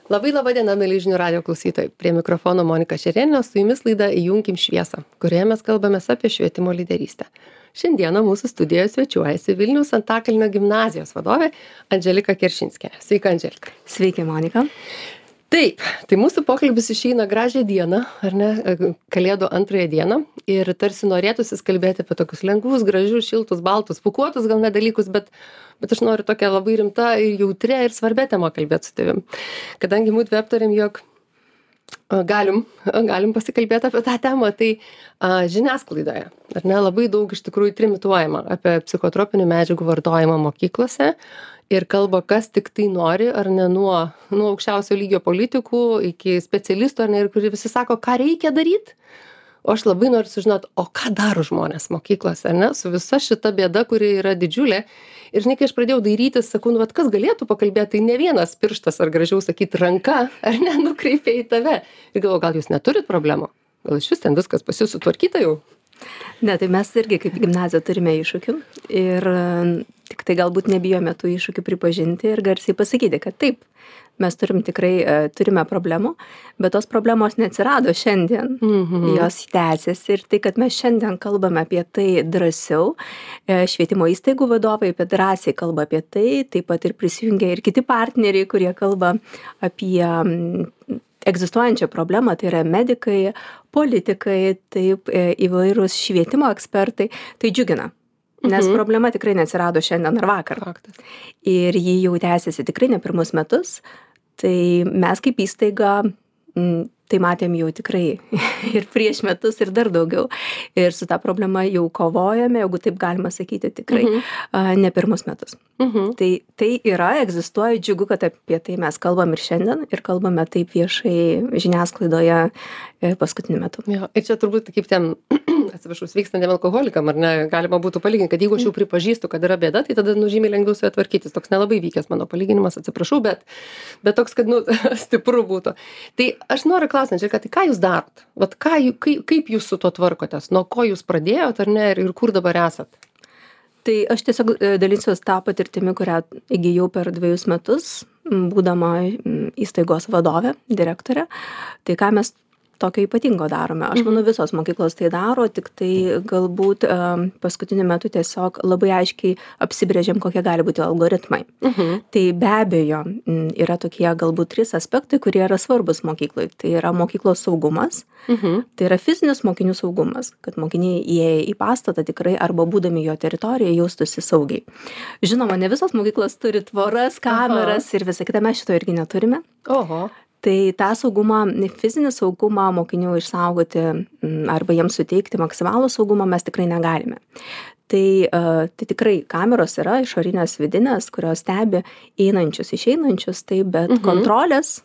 Labai laba diena, mėly žinių radio klausytojai. Prie mikrofono Monika Šerėnė, su jumis laida Įjunkim šviesą, kurioje mes kalbame apie švietimo lyderystę. Šiandieną mūsų studijoje svečiuojasi Vilniaus Antakalnio gimnazijos vadovė Andželika Keršinskienė. Sveika, Andželika. Sveiki, Monika. Taip, tai mūsų pokalbis išeina gražią dieną, ar ne, Kalėdų antrąją dieną, ir tarsi norėtųsi kalbėti apie tokius lengvus, gražius, šiltus, baltus, pūkuotus gal nedalykus, bet aš noriu tokią labai rimtą ir jautrę ir svarbę temą kalbėti su tavim. Kadangi mūdvi aptarėm, jog galim pasikalbėti apie tą temą, tai žiniasklaidoje, ar ne, labai daug iš tikrųjų trimituojama apie psichotropinių medžiagų vartojimą mokyklose. Ir kalba, kas tik tai nori, ar ne, nuo aukščiausio lygio politikų iki specialistų, ar ne, ir kurie visi sako, ką reikia daryti. O aš labai noriu sužinoti, o ką daro žmonės mokyklose, ar ne, su visa šita bėda, kuri yra didžiulė. Ir žinai, kai aš pradėjau dairytis, sakau, nu, kas galėtų pakalbėti, tai ne vienas pirštas, ar gražiau sakyti, ranka, ar ne, nukreipia į tave. Ir galvoju, gal jūs neturit problemų? Gal iš vis ten viskas pas jūs sutvarkyta jau? Ne, tai mes irgi kaip gimnazija turime iššūkių ir tik tai galbūt nebijome tų iššūkių pripažinti ir garsiai pasakyti, kad taip, mes turime problemų, bet tos problemos neatsirado šiandien, jos tęsiasi ir tai, kad mes šiandien kalbame apie tai drąsiau, švietimo įstaigų vadovai apie drąsiai kalba apie tai, taip pat ir prisijungia ir kiti partneriai, kurie kalba apie egzistuojančią problemą, tai yra medikai, politikai, taip įvairūs švietimo ekspertai, tai džiugina. Nes problema tikrai neatsirado šiandien ar vakar. Faktas. Ir ji jau tęsiasi tikrai ne pirmus metus. Tai mes kaip įstaiga tai matėm jau tikrai ir prieš metus ir dar daugiau. Ir su ta problema jau kovojame, jeigu taip galima sakyti, tikrai ne pirmus metus. Tai yra, egzistuoja, džiugu, kad apie tai mes kalbam ir šiandien ir kalbame taip viešai žiniasklaidoje paskutiniu metu. Jo, ir čia turbūt kaip ten, atsiprašau, svykstantiem alkoholikam, ar ne, galima būtų palyginti, kad jeigu aš jau pripažįstu, kad yra bėda, tai tada žymiai lengviau su ja tvarkytis. Toks nelabai vykęs mano palyginimas, atsiprašau, bet toks, kad stipru būtų. Tai aš noriu klausti, tai ką jūs darot? Vat kaip jūs su tuo tvarkotės? Nuo ko jūs pradėjot, ar ne, ir kur dabar esat? Tai aš tiesiog dalinsiuos tą patirtimį, kurią įgijau per 2 metus, būdama įstaigos vadovė, direktorė. Tai ką mes tokio ypatingo darome. Aš manau, visos mokyklos tai daro, tik tai galbūt paskutiniu metu tiesiog labai aiškiai apsibrėžėm, kokie gali būti algoritmai. Tai be abejo yra tokie galbūt 3 aspektai, kurie yra svarbus mokyklai. Tai yra mokyklos saugumas, tai yra fizinis mokinių saugumas, kad mokiniai įėję į pastatą tikrai arba būdami jo teritorijoje jaustųsi saugiai. Žinoma, ne visos mokyklos turi tvoras, kameras ir visą kitą, mes šito irgi neturime. Oho. Tai tą saugumą, fizinį saugumą mokinių išsaugoti arba jiems suteikti maksimalų saugumą mes tikrai negalime. Tai tikrai kameros yra išorinės vidinės, kurios stebi einančius, išeinančius, bet kontrolės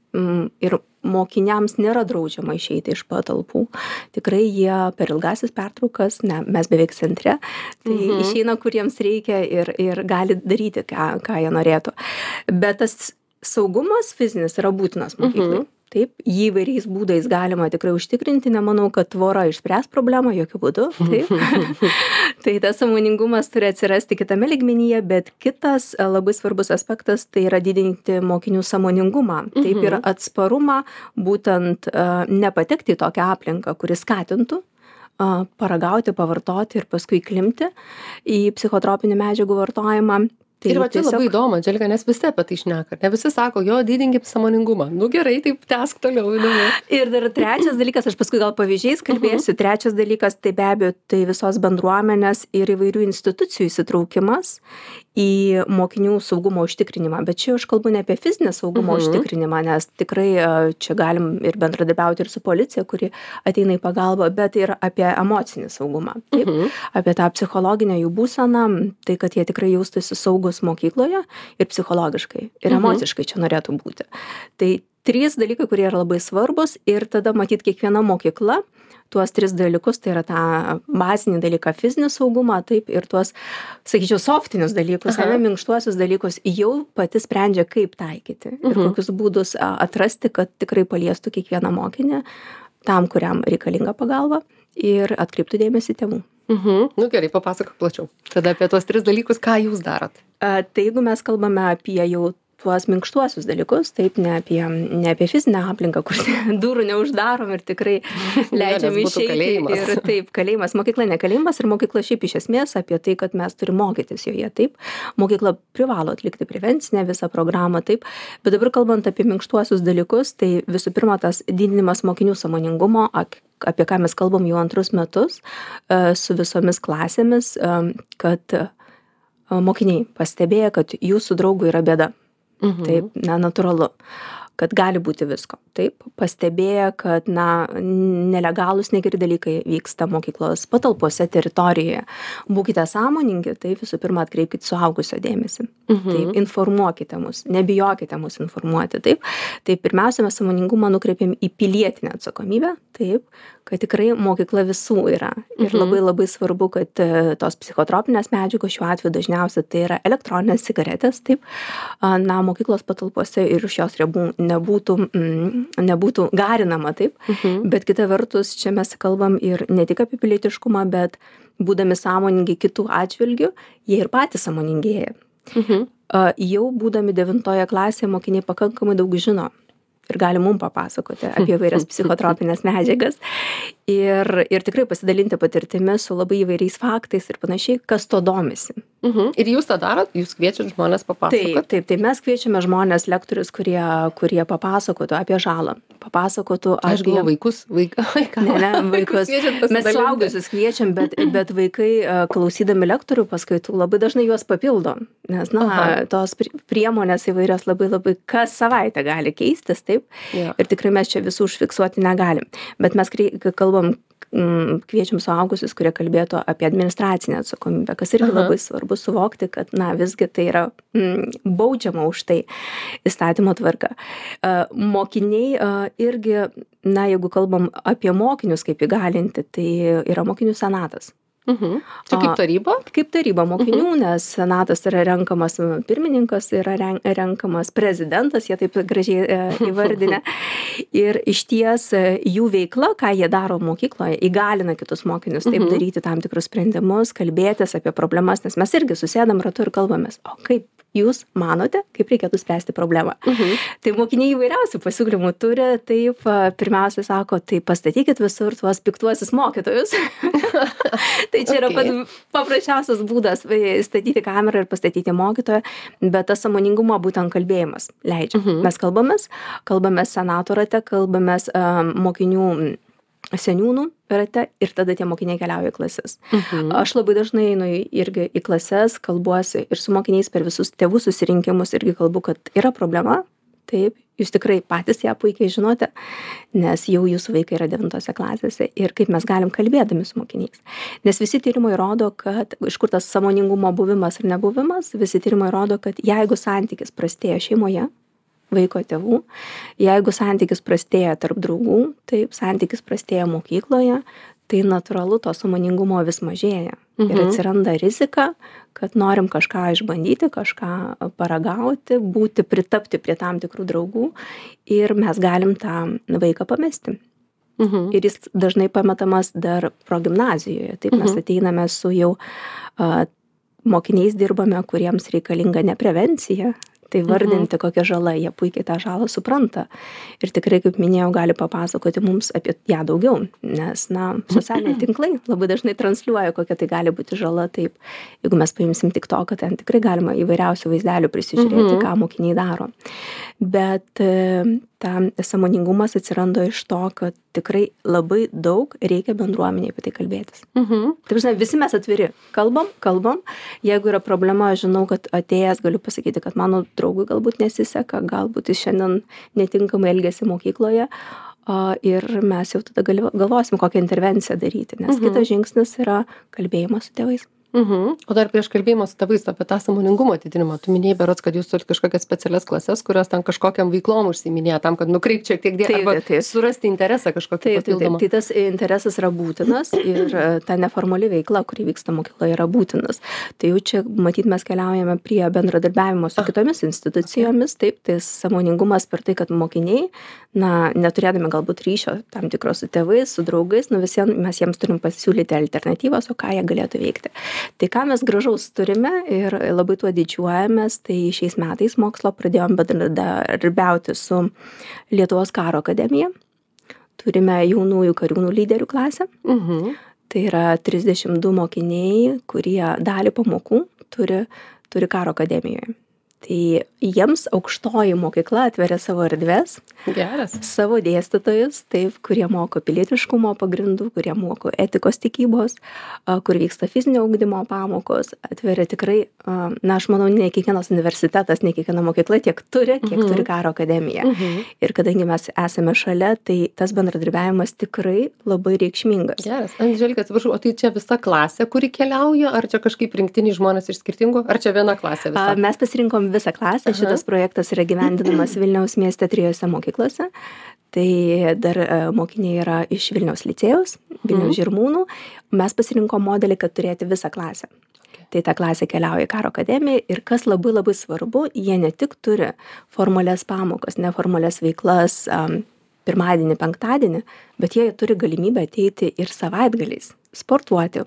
ir mokiniams nėra draudžiama išeiti iš patalpų. Tikrai jie per ilgasis pertraukas, mes beveik centre, tai išeina, kur jiems reikia ir gali daryti, ką jie norėtų. Bet tas saugumas fizinis yra būtinas mokyklai. Taip, jį įvairiais būdais galima tikrai užtikrinti, nemanau, kad tvora išspręs problemą, jokių būdų. Taip. Tai tas sąmoningumas turi atsirasti kitame lygmenyje, bet kitas labai svarbus aspektas tai yra didinti mokinių sąmoningumą. Taip ir atsparumą būtent nepatekti į tokią aplinką, kuri skatintų paragauti, pavartoti ir paskui įklimpti į psichotropinių medžiagų vartojimą. Ir va čia labai įdomu, Andželika, nes visi apie tai šneka. Ne visi sako, jo, didinkim sąmoningumą. Nu gerai, taip tęsk toliau. Įdomu. Ir dar trečias dalykas, aš paskui gal pavyzdžiais kalbėsiu, trečias dalykas, tai be abejo, tai visos bendruomenės ir įvairių institucijų įsitraukimas į mokinių saugumo užtikrinimą. Bet čia aš kalbu ne apie fizinę saugumo užtikrinimą, nes tikrai čia galim ir bendradarbiauti ir su policija, kuri ateina į pagalbą, bet ir apie emocinį saugumą. Taip, apie tą psichologinę jų būseną, tai kad jie tikrai jaustųsi saugus mokykloje ir psichologiškai, ir emociškai čia norėtų būti. Tai 3 dalykai, kurie yra labai svarbus ir tada matyt kiekviena mokykla tuos 3 dalykus, tai yra tą bazinį dalyką fizinį saugumą, taip, ir tuos, sakyčiau, softinius dalykus, minkštuosius dalykus jau pati sprendžia, kaip taikyti ir kokius būdus atrasti, kad tikrai paliestų kiekvieną mokinį tam, kuriam reikalinga pagalba ir atkreiptų dėmesį tėvų. Nu gerai, papasakok plačiau. Tada apie tuos 3 dalykus, ką jūs darot? Tai jeigu mes kalbame apie jau tuos minkštuosius dalykus, taip, ne apie fizinę aplinką, kur durų neuždarom ir tikrai leidžiam išeiti. Ir taip, kalėjimas, mokykla ne kalėjimas ir mokykla šiaip iš esmės apie tai, kad mes turime mokytis joje, taip. Mokykla privalo atlikti prevencinę visą programą, taip. Bet dabar kalbant apie minkštuosius dalykus, tai visų pirma tas didinimas mokinių sąmoningumo, apie ką mes kalbam jau antrus metus su visomis klasėmis, kad mokiniai pastebėję, kad jūsų draugui yra bėda. Taip, natūralu, kad gali būti visko. Taip, pastebėję, kad nelegalūs negeri dalykai vyksta mokyklos patalpose, teritorijoje. Būkite sąmoningi, taip, visų pirma atkreipkite suaugusio dėmesį. Taip, informuokite mus, nebijokite mus informuoti. Taip, tai pirmiausia, mes sąmoningumą nukreipiam į pilietinę atsakomybę, taip, kad tikrai mokykla visų yra. Ir labai svarbu, kad tos psichotropinės medžiagos šiuo atveju dažniausiai tai yra elektroninės cigaretės, taip, mokyklos patalpose ir iš jos ribų nebūtų garinama, taip. Bet kita vertus, čia mes kalbam ir ne tik apie pilietiškumą, bet būdami sąmoningi kitų atžvilgių, jie ir patys sąmoningėja. Jau būdami 9 klasėje mokiniai pakankamai daug žino ir gali mum papasakoti apie įvairias psichotropinės medžiagas ir tikrai pasidalinti patirtimi su labai įvairiais faktais ir panašiai, kas to domisi. Ir jūs tą darot? Jūs kviečiat žmonės papasakoti? Taip, mes kviečiame žmonės, lektorius, kurie papasakotų apie žalą, papasakotų apie... Aš galvoju, vaikus. Ne, vaikus. Mes suaugusius kviečiam, bet vaikai, klausydami lektorių paskaitų, labai dažnai juos papildo, nes, tos priemonės įvairios labai kas savaitę gali keistis, taip, ir tikrai mes čia visų užfiksuoti negalim. Bet mes kalbam, kviečiam suaugusius, kurie kalbėtų apie administracinę atsakomybę, kas irgi labai svarbu suvokti, kad, visgi tai yra baudžiama už tai įstatymo tvarka. Mokiniai irgi, jeigu kalbam apie mokinius kaip įgalinti, tai yra mokinių senatas. Čia kaip taryba? Kaip taryba mokinių, nes senatas yra renkamas pirmininkas, yra renkamas prezidentas, jie taip gražiai įvardinę. Ir iš ties jų veikla, ką jie daro mokykloje, įgalina kitus mokinius taip daryti tam tikrus sprendimus, kalbėtis apie problemas, nes mes irgi susėdam ratu ir kalbamės, o kaip jūs manote, kaip reikėtų spręsti problemą. Tai mokiniai įvairiausių pasiūlymų turi, taip, pirmiausia sako, tai pastatykit visur tuos piktuosius mokytojus. Tai čia yra paprasčiausias būdas statyti kamerą ir pastatyti mokytoją, bet tas sąmoningumo būtent kalbėjimas leidžia. Mes kalbamės senato rate, kalbamės mokinių seniūnų rate ir tada tie mokiniai keliauja į klases. Aš labai dažnai einu irgi į klases, kalbuosi ir su mokiniais per visus tėvų susirinkimus irgi kalbu, kad yra problema. Taip, jūs tikrai patys ją puikiai žinote, nes jau jūsų vaikai yra 9 klasėse ir kaip mes galim kalbėdami su mokiniais. Nes visi tyrimai rodo, kad iš kur tas sąmoningumo buvimas ir nebuvimas, visi tyrimai rodo, kad jeigu santykis prastėja šeimoje, vaiko tėvų, jeigu santykis prastėja tarp draugų, taip, santykis prastėja mokykloje, tai natūralu to sąmoningumo vis mažėja. Ir atsiranda rizika, kad norim kažką išbandyti, kažką paragauti, pritapti prie tam tikrų draugų ir mes galim tą vaiką pamesti. Ir jis dažnai pametamas dar progimnazijoje. Taip, mes ateiname su jau mokiniais dirbame, kuriems reikalinga ne prevencija, tai vardinti kokia žala, jie puikiai tą žalą supranta. Ir tikrai, kaip minėjau, gali papasakoti mums apie ją daugiau, nes, socialiniai tinklai labai dažnai transliuoja, kokia tai gali būti žala. Taip, jeigu mes paimsim TikToką, ten tikrai galima įvairiausių vaizdelių prisižiūrėti, ką mokiniai daro. Bet sąmoningumas atsiranda iš to, kad tikrai labai daug reikia bendruomeniai apie tai kalbėtis. Taip, visi mes atviri. Kalbam. Jeigu yra problema, žinau, kad atėjęs galiu pasakyti, kad mano draugui galbūt nesiseka, galbūt jis šiandien netinkamai elgiasi mokykloje. Ir mes jau tada galvosim, kokią intervenciją daryti, nes kitas žingsnis yra kalbėjimas su tėvais. O dar prieš kalbėjimą su tėvais apie tą sąmoningumo didinimą, tu minėjai berods, kad jūs turite kažkokias specialias klases, kurios ten kažkokiam veiklom užsiiminėja tam, kad nukreipti šiek tiek arba surasti interesą kažkokį papildomą. Tai tas interesas yra būtinas ir ta neformali veikla, kuri vyksta mokykloje, yra būtinas. Tai jau čia, matyt, mes keliaujame prie bendradarbiavimo su kitomis institucijomis, taip, tai sąmoningumas per tai, kad mokiniai, neturėdami galbūt ryšio tam tikro su tėvais, su draugais, mes jiems turim pasiūlyti alternatyvas, o ką jie galėtų veikti. Tai ką mes gražaus turime ir labai tuo didžiuojamės, tai šiais metais mokslo pradėjom bendradarbiauti su Lietuvos karo akademija. Turime jaunųjų kariūnų lyderių klasę. Tai yra 32 mokiniai, kurie dalį pamokų turi karo akademijoje. Tai jiems aukštoji mokykla atveria savo erdves, Geras. savo dėstytojus, taip, kurie moko pilietiškumo pagrindų, kurie moko etikos tikybos, kur vyksta fizinio ugdymo pamokos, atveria tikrai, na, aš manau, ne kiekvienas universitetas, ne kiekviena mokykla tiek turi, kiek turi karo akademija. Ir kadangi mes esame šalia, tai tas bendradarbiavimas tikrai labai reikšmingas. Geras. Andželika, atsiprašau, o tai čia visa klasė, kuri keliauja, ar čia kažkaip rinktiniai žmonės iš skirtingų, ar čia viena klasė visa? Mes pasirinkom visą klasę. Šitas projektas yra gyvendinamas Vilniaus mieste 3 mokyklose. Tai dar mokiniai yra iš Vilniaus licėjaus, Vilniaus Žirmūnų. Mes pasirinkom modelį, kad turėti visą klasę. Tai ta klasė keliauja į karo akademiją ir kas labai labai svarbu, jie ne tik turi formalias pamokas, neformalias veiklas pirmadienį, penktadienį, bet jie turi galimybę ateiti ir savaitgaliais, sportuoti,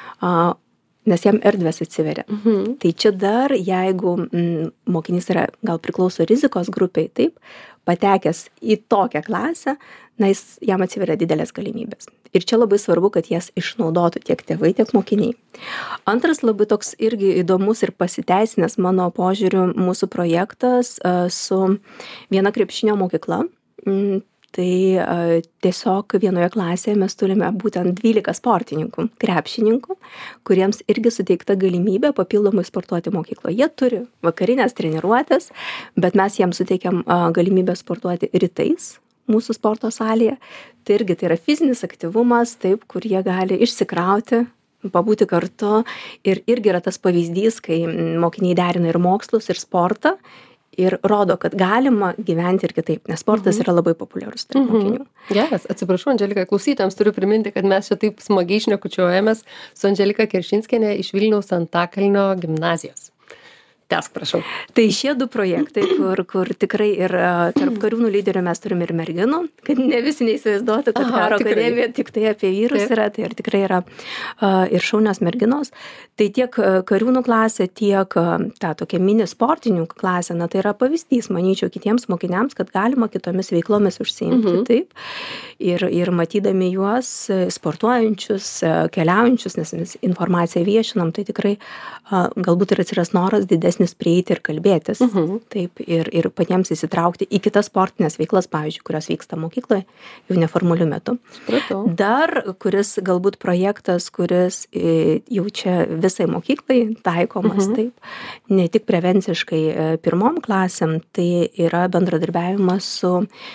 nes jam erdvės atsiveria. Tai čia dar, jeigu mokinys yra, gal priklauso rizikos grupiai, taip, patekęs į tokią klasę, na, jam atsiveria didelės galimybės. Ir čia labai svarbu, kad jas išnaudotų tiek tėvai, tiek mokiniai. Antras labai toks irgi įdomus ir pasiteisinęs mano požiūriu mūsų projektas su viena krepšinio mokykla. Tai tiesiog vienoje klasėje mes turime būtent 12 sportininkų, krepšininkų, kuriems irgi suteikta galimybė papildomai sportuoti mokykloje. Jie turi vakarinės treniruotės, bet mes jiems suteikiam galimybę sportuoti rytais mūsų sporto salėje. Tai irgi tai yra fizinis aktyvumas, taip, kur jie gali išsikrauti, pabūti kartu. Ir irgi yra tas pavyzdys, kai mokiniai derina ir mokslus, ir sportą. Ir rodo, kad galima gyventi ir kitaip, nes sportas yra labai populiarus tarp mokinių. Geras, atsiprašau, Andželika, klausytojams turiu priminti, kad mes čia taip smagiai šnekučiuojamės su Andželika Keršinskienė iš Vilniaus Antakalnio gimnazijos. Tęsk, prašau. Tai šie 2 projektai, kur tikrai ir tarp kariūnų lyderių mes turime ir merginų, kad ne visi neįsivaizduotų, kad karo akademija tik tai apie vyrus yra, tai ir tikrai yra ir šaunios merginos. Tai tiek kariūnų klasė, tiek ta tokia mini sportininkų klasė, na tai yra pavyzdys, manyčiau, kitiems mokiniams, kad galima kitomis veiklomis užsiimti, taip. Ir matydami juos sportuojančius, keliaujančius, nes mes informaciją viešinam, tai tikrai galbūt ir atsiras noras didesnis prieiti ir kalbėtis. Taip, ir patiems įsitraukti į kitas sportinės veiklas, pavyzdžiui, kurios vyksta mokykloje jau neformaliu metu. Dar, kuris galbūt projektas, kuris jau čia visai mokyklai taikomas, taip, ne tik prevenciškai pirmom klasėm, tai yra bendradarbiavimas su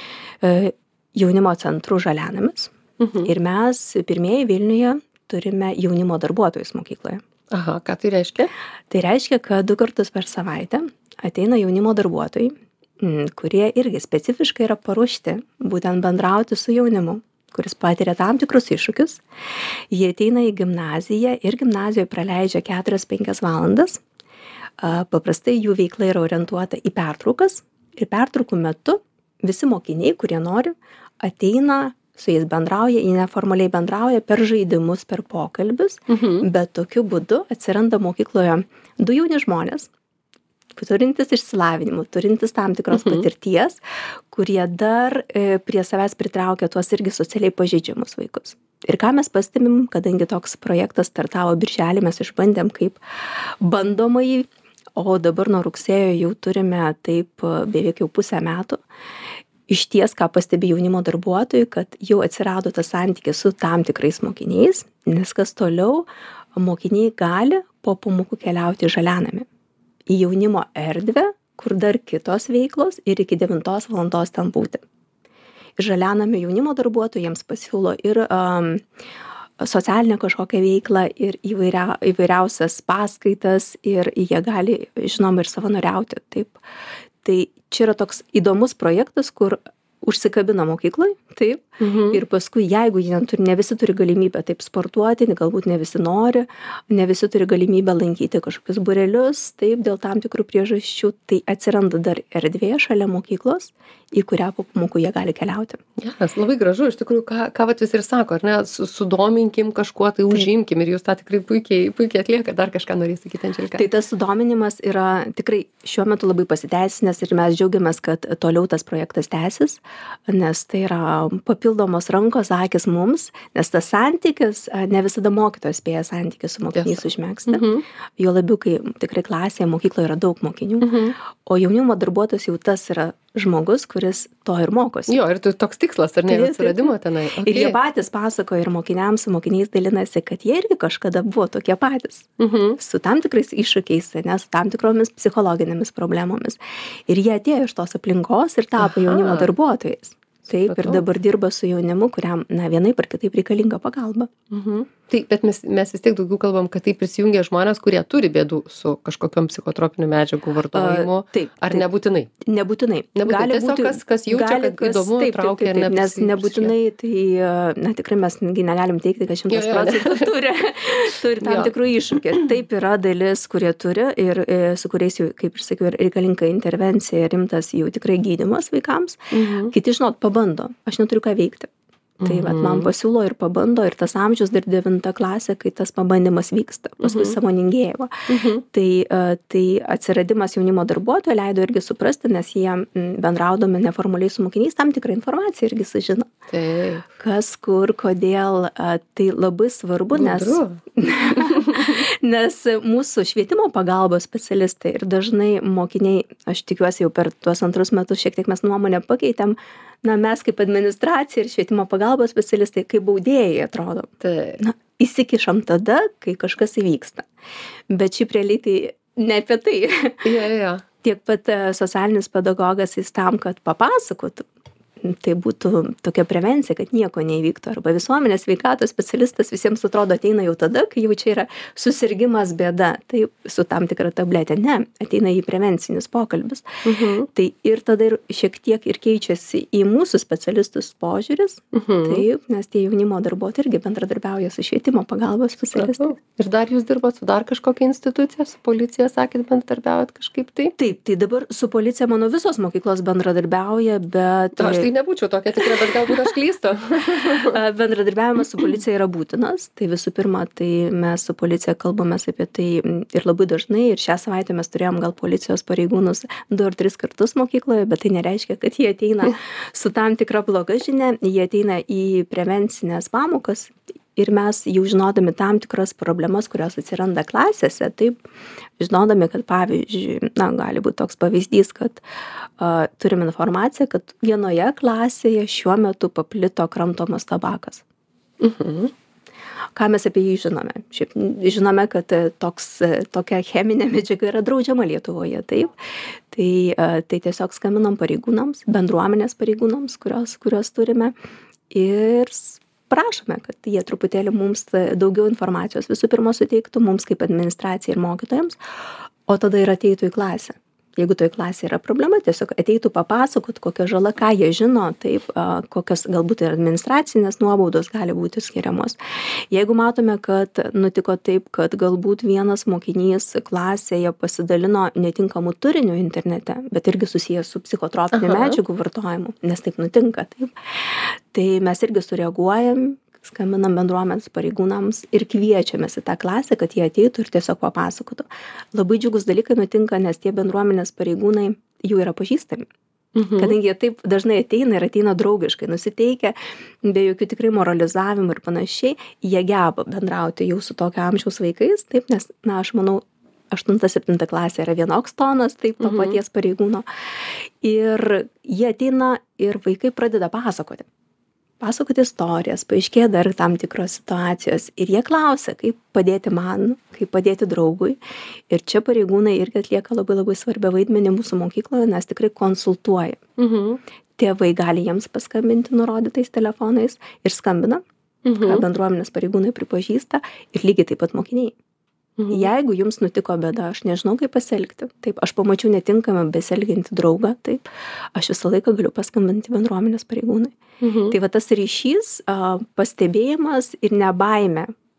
jaunimo centru Žalianamis. Ir mes pirmieji Vilniuje turime jaunimo darbuotojus mokykloje. Aha, ką tai reiškia? Tai reiškia, kad 2 kartus per savaitę ateina jaunimo darbuotojai, kurie irgi specifiškai yra paruošti būtent bendrauti su jaunimu, kuris patiria tam tikrus iššūkius. Jie ateina į gimnaziją ir gimnazijoje praleidžia 4-5 valandas. Paprastai jų veikla yra orientuota į pertraukas ir pertraukų metu visi mokiniai, kurie nori, ateina, su jais bendrauja, jie neformaliai bendrauja per žaidimus, per pokalbius, bet tokiu būdu atsiranda mokykloje 2 jauni žmonės, turintys išsilavinimų, turintys tam tikros patirties, kurie dar prie savęs pritraukia tuos irgi socialiai pažeidžiamus vaikus. Ir ką mes pastebim, kadangi toks projektas startavo birželį, mes išbandėm kaip bandomąjį, o dabar nuo rugsėjo jau turime taip beveik jau pusę metų. Išties, ką pastebi jaunimo darbuotojai, kad jau atsirado tas santykis su tam tikrais mokiniais, nes kas toliau, mokiniai gali po pamokų keliauti Žalianami į jaunimo erdvę, kur dar kitos veiklos ir iki 9 valandos ten būti. Žalianami jaunimo darbuotojams pasiūlo ir socialinę kažkokią veiklą ir įvairiausias paskaitas ir jie gali, žinoma, ir savanoriauti. Taip. Tai čia yra toks įdomus projektas, kur užsikabina mokykloj, taip, ir paskui, jeigu jie ne visi turi galimybę taip sportuoti, galbūt ne visi nori, ne visi turi galimybę lankyti kažkokius būrelius, taip, dėl tam tikrų priežasčių, tai atsiranda dar erdvė šalia mokyklos į kurią po pamokų jie gali keliauti. Geras, labai gražu, iš tikrųjų, ką vat visi ir sako, ar ne, sudominkim kažkuo, tai užimkim ir jūs tą tikrai puikiai atlieka, dar kažką norės sakyti, Andželika. Tai tas sudominimas yra tikrai šiuo metu labai pasiteisinęs ir mes džiaugiamės, kad toliau tas projektas tęsis, nes tai yra papildomos rankos, akys mums, nes tas santykis, ne visada mokytojas spėja santykį su mokiniais užmegzti. Jo labiau, kai tikrai klasėje, mokykloje yra daug mokinių, o jaunimo darbuotojas jau tas yra žmogus, kuris to ir mokosi. Jo, ir toks tikslas, ar ne, atsiradimo tenai. Okay. Ir jie patys pasakoja ir mokiniams, su mokiniais dalinasi, kad jie irgi kažkada buvo tokie patys. Su tam tikrais iššūkiais, ne, su tam tikromis psichologinėmis problemomis. Ir jie atėjo iš tos aplinkos ir tapo jaunimo darbuotojais. Taip, ir dabar dirba su jaunimu, kuriam, na, vienaip ar kitaip reikalinga pagalba. Taip, bet mes vis tiek daugiau kalbam, kad tai prisijungia žmonės, kurie turi bėdų su kažkokiom psichotropinių medžiagų vartojimu. Ar nebūtinai? Nebūtinai. Gali būti, kas jaučia, kad įdomu, traukia ir nes nebūtinai, tai, na, tikrai mes negalim teikti, kad 100% turi tam tikrų iššūkių. Taip yra dalis, kurie turi ir su kuriais, kaip ir sakiau, reikalinga intervencija, rimtas jau tikrai gydymas vaikams. Kiti, žinot, pabando. Aš neturiu ką veikti. Tai vat, man pasiūlo ir pabando, ir tas amžius dar 9 klasė, kai tas pabandymas vyksta, paskui sąmoningėjimo. Tai atsiradimas jaunimo darbuotojo leido irgi suprasti, nes jie bendraudami neformaliai su mokiniais tam tikrą informaciją irgi sužino. Kas, kur, kodėl. Tai labai svarbu, nes mūsų švietimo pagalbos specialistai ir dažnai mokiniai, aš tikiuosi jau per tuos 2 metus šiek tiek mes nuomonę pakeitėm, na, mes kaip administracija ir švietimo pagalbos specialistai, kaip baudėjai atrodo. Na, įsikišam tada, kai kažkas įvyksta. Bet šiaip realiai tai ne apie tai. Tiek pat socialinis pedagogas jis tam, kad papasakotų. Tai būtų tokia prevencija, kad nieko neįvyktų. Arba visuomenės sveikatos specialistas visiems atrodo ateina jau tada, kai jau čia yra susirgimas bėda. Tai su tam tikra tabletė. Ne, ateina į prevencinius pokalbis. Tai ir tada ir šiek tiek ir keičiasi į mūsų specialistus požiūris. Taip, nes tie jaunimo darbuotojai irgi bendradarbiauja su švietimo pagalbos specialistais. Ir dar jūs dirbot su dar kažkokia institucija, su policija, sakėt, bendradarbiaujat kažkaip tai? Taip, tai dabar su policija, mano visos mokyklos bendradarbiauja, bet... Aš tai nebūčiau tokia tikra, bet galbūt aš klystu. Bendradarbiavimas su policija yra būtinas. Tai visų pirma, tai mes su policija kalbamės apie tai ir labai dažnai. Ir šią savaitę mes turėjom gal policijos pareigūnus 2 ar 3 kartus mokykloje, bet tai nereiškia, kad jie ateina su tam tikra bloga žinia. Jie ateina į prevencinės pamokas. Ir mes jau žinodami tam tikras problemas, kurios atsiranda klasėse, taip, žinodami, kad pavyzdžiui, na, gali būti toks pavyzdys, kad turime informaciją, kad vienoje klasėje šiuo metu paplito kramtomas tabakas. Ką mes apie jį žinome? Šiaip žinome, kad tokia cheminė medžiaga yra draudžiama Lietuvoje, taip. Tai tiesiog skambinam pareigūnams, bendruomenės pareigūnams, kurios turime, ir prašome, kad jie truputėlį mums daugiau informacijos visų pirma suteiktų mums kaip administracijai ir mokytojams, o tada ir ateitų į klasę. Jeigu toje klasėje yra problema, tiesiog ateitų papasakot, kokia žala, ką jie žino, taip, kokios galbūt ir administracinės nuobaudos gali būti skiriamos. Jeigu matome, kad nutiko taip, kad galbūt vienas mokinys klasėje pasidalino netinkamų turinių internete, bet irgi susijęs su psichotropinių medžiagų vartojimu, nes taip nutinka, taip, tai mes irgi sureaguojam, skambinam bendruomenės pareigūnams ir kviečiamės į tą klasę, kad jie ateitų ir tiesiog papasakotų. Labai džiugus dalykai nutinka, nes tie bendruomenės pareigūnai jų yra pažįstami. Kadangi jie taip dažnai ateina draugiškai, nusiteikę, be jokių tikrai moralizavimų ir panašiai, jie geba bendrauti jau su tokio amžiaus vaikais, taip, nes, na, aš manau, 8-7 klasė yra vienoks tonas, taip, to paties pareigūno. Ir jie ateina ir vaikai pradeda pasakoti istorijas, paaiškėja dar tam tikros situacijos ir jie klausia, kaip padėti man, kaip padėti draugui. Ir čia pareigūnai irgi atlieka labai labai svarbią vaidmenį mūsų mokykloje, nes tikrai konsultuoja. Tėvai gali jiems paskambinti nurodytais telefonais ir skambina, ką bendruomenės pareigūnai pripažįsta, ir lygiai taip pat mokiniai. Jeigu jums nutiko bėda, aš nežinau, kaip pasielgti. Taip, aš pamačiau netinkamą besielgiantį draugą, taip, aš visą laiką galiu paskambinti bendruomenės pareigūnai. Tai va tas ryšys, pastebėjimas ir nebaimė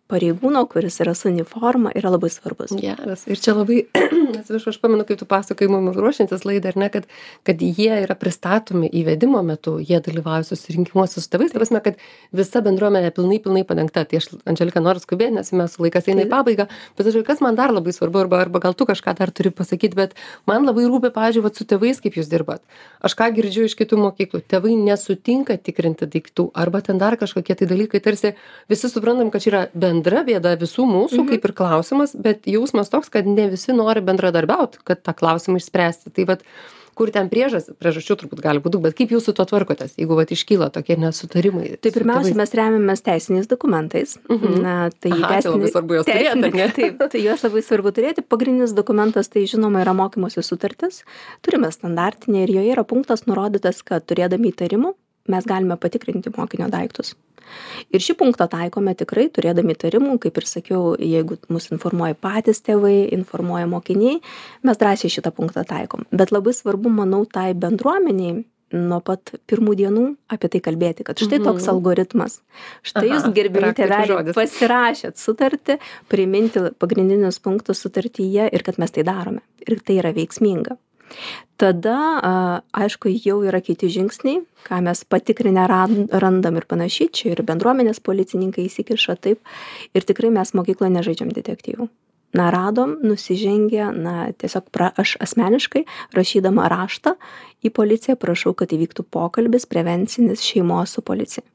pareigūno, kuris yra su uniforma, yra labai svarbus. Geras. Ir čia labai, atsiprašau, aš pamenu, kaip tu pasakoji mums ruošiantis laidą, ar ne, kad jie yra pristatomi įvedimo metu, jie dalyvauja susirinkimuose su tėvais, ta prasme, kad visa bendruomenė pilnai padengta. Tai aš, Andželika, noriu skubėti, nes mes laikas eina į pabaigą, bet aš, kas man dar labai svarbu, arba gal tu kažką dar turi pasakyti, bet man labai rūpi, pavyzdžiui, su tėvais, kaip jūs dirbat. Aš ką girdžiu iš kitų mokyklų, tėvai nesutinka tikrinti daiktų, arba ten dar kažkokie tai dalykai, tarsi visi suprantam, kad čia yra bendra bėda visų mūsų, kaip ir klausimas, bet jausmas toks, kad ne visi nori bendradarbiauti, kad tą klausimą išspręsti. Tai vat, kur ten priežasčių turbūt gali būti, bet kaip jūs su to tvarkotės, jeigu vat iškyla tokie nesutarimai? Tai pirmiausia, mes remiamės teisiniais dokumentais. Na, tai čia labai svarbu juos turėti, ne? Taip, tai juos labai svarbu turėti. Pagrindinis dokumentas, tai žinoma, yra mokymosi sutartis. Turime standartinę ir joje yra punktas nurodytas, kad turėdami įtarimų mes galime patikrinti mokinio daiktus. Ir šį punktą taikome tikrai, turėdami įtarimų, kaip ir sakiau, jeigu mus informuoja patys tėvai, informuoja mokiniai, mes drąsiai šitą punktą taikom. Bet labai svarbu, manau, tai bendruomeniai nuo pat pirmų dienų apie tai kalbėti, kad štai toks algoritmas. Štai jūs, gerbimi tėveliai, pasirašėt sutartį, priminti pagrindinius punktus sutartyje ir kad mes tai darome. Ir tai yra veiksminga. Tada, aišku, jau yra kiti žingsniai, ką mes patikrinę randam ir panašiai, čia ir bendruomenės policininkai įsikiša taip, ir tikrai mes mokykloje nežaidžiam detektyvų. Na, radom, nusižengė, tiesiog aš asmeniškai, rašydama raštą į policiją, prašau, kad įvyktų pokalbis prevencinis šeimos su policija.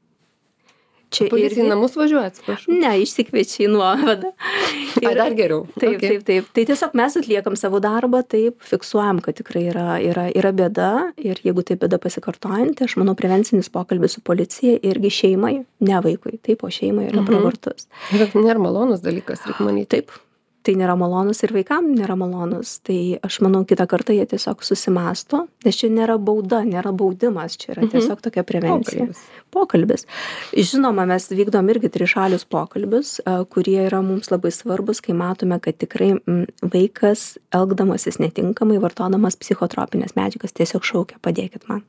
Čia policija į namus važiuoja, atsiprašau? Ne, išsikviečia į nuovadą. Dar geriau. Taip. Tai tiesiog mes atliekam savo darbą, taip, fiksuojam, kad tikrai yra bėda ir jeigu tai bėda pasikartojanti, aš manau, prevencinis pokalbis su policija irgi šeimai, ne vaikui, taip, o šeimai yra pravartus. Bet nėra malonus dalykas, reikia manyti. Taip. Tai nėra malonus ir vaikam nėra malonus. Tai aš manau, kitą kartą jie tiesiog susimasto, nes čia nėra bauda, nėra baudimas, čia yra tiesiog tokia prevencija. Pokalbis. Žinoma, mes vykdom irgi trišalius pokalbius, kurie yra mums labai svarbus, kai matome, kad tikrai vaikas, elgdamasis netinkamai, vartodamas psichotropinės medžiagas, tiesiog šaukia, padėkit man.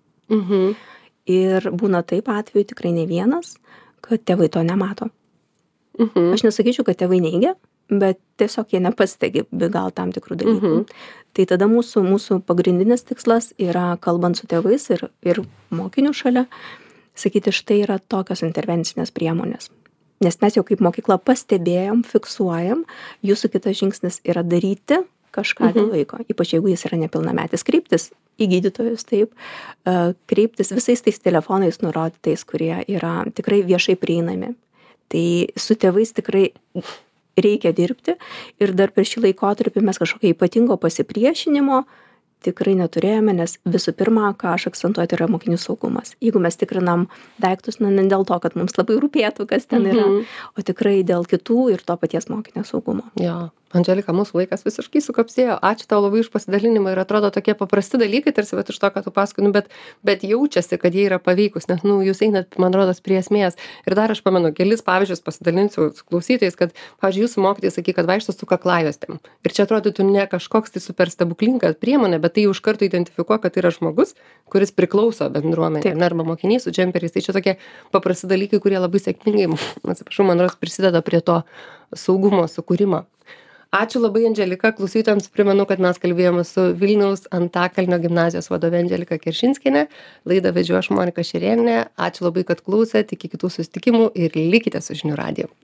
Ir būna taip atveju tikrai ne vienas, kad tėvai to nemato. Aš nesakyčiau, kad tėvai neigia, bet tiesiog jie nepastegi gal tam tikrų dalykų. Tai tada mūsų pagrindinis tikslas yra, kalbant su tėvais ir mokinių šalia, sakyti, štai yra tokios intervencinės priemonės. Nes mes jau kaip mokykla pastebėjom, fiksuojam, jūsų kitas žingsnis yra daryti kažką dėl vaiko, ypač jeigu jis yra nepilnametis, kreiptis į gydytojus, taip, kreiptis visais tais telefonais nurodytais, kurie yra tikrai viešai prieinami. Tai su tėvais tikrai reikia dirbti ir dar per šį laikotarpį mes kažkokio ypatingo pasipriešinimo tikrai neturėjome, nes visų pirma, ką aš akcentuoju, yra mokinių saugumas. Jeigu mes tikrinam daiktus, ne dėl to, kad mums labai rūpėtų, kas ten yra, o tikrai dėl kitų ir to paties mokinio saugumo. Jo. Andželika, mūsų laikas visiškai sukapsėjo. Ačiū tau labai už pasidalinimą ir atrodo tokie paprasti dalykai, tarsi iš to, ką tu pasakoji, bet jaučiasi, kad jie yra paveikus, nes jūs einat, man rodos, prie esmės. Ir dar aš pamenu, kelis pavyzdžius pasidalinsiu su klausytojais, kad, pavyzdžiui, jūsų mokytojai sakė, kad vaikšto su kaklajuostėm. Ir čia atrodytų ne kažkoks tai super stebuklinga priemonė, bet tai už karto identifikuoja, kad tai yra žmogus, kuris priklauso bendruomenei, arba mokiniai su džemperiais. Tai čia tokie paprasti dalykai, kurie labai sėkmingai, atsiprašau, man rodos, prisideda prie to saugumo sukūrimo. Ačiū labai, Andželika. Klausytojams primenu, kad mes kalbėjome su Vilniaus Antakalnio gimnazijos vadove Andželika Keršinskienė. Laidą vedžiau aš, Monika Šerėnienė. Ačiū labai, kad klausėt. Iki kitų susitikimų ir likite su žinių radiju.